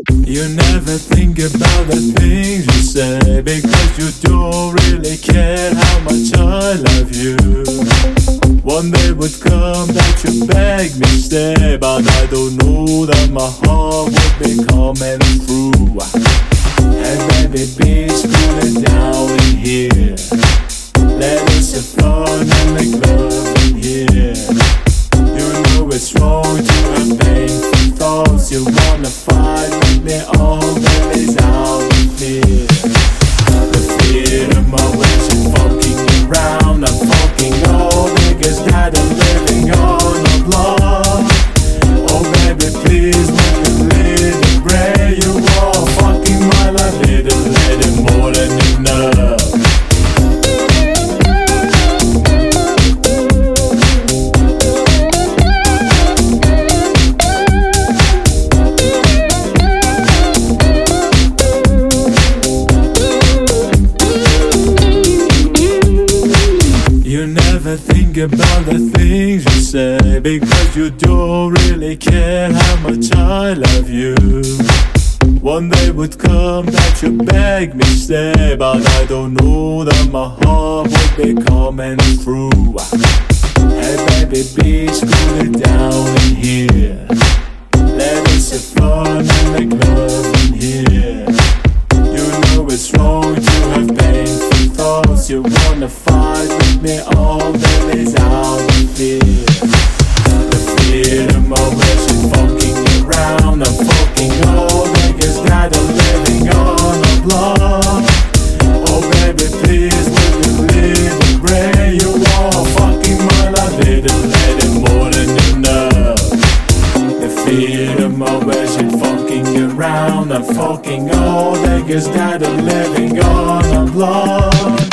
You never think about the things you say, because you don't really care how much I love you. One day would come that you beg me stay, but I don't know that my heart would be coming through. Hey baby, please cool it down in here. Let us have fun and make love in here. You know it's wrong to have painful thoughts. You wanna fight with me, all that is out of fear. The fear of my wish is fucking around. I'm fucking all niggas that are living on a block. Oh baby, please, when you live in gray, you are fucking my life, little more than enough. You never think about the things you say, because you don't really care how much I love you. One day would come that you beg me stay, but I don't know that my heart would be coming through. Hey baby, please cool it down in here. Let us have fun and make love in here. You know it's wrong to have painful thoughts. You wanna fight with me, all that is out of fear. The fear of my wish is fucking around. I'm fucking all niggas that are living on a block. Oh baby, please, when you live in gray, you are fucking my life, little more than enough. The fear of my wish is fucking around. I'm fucking all niggas that are living on a block.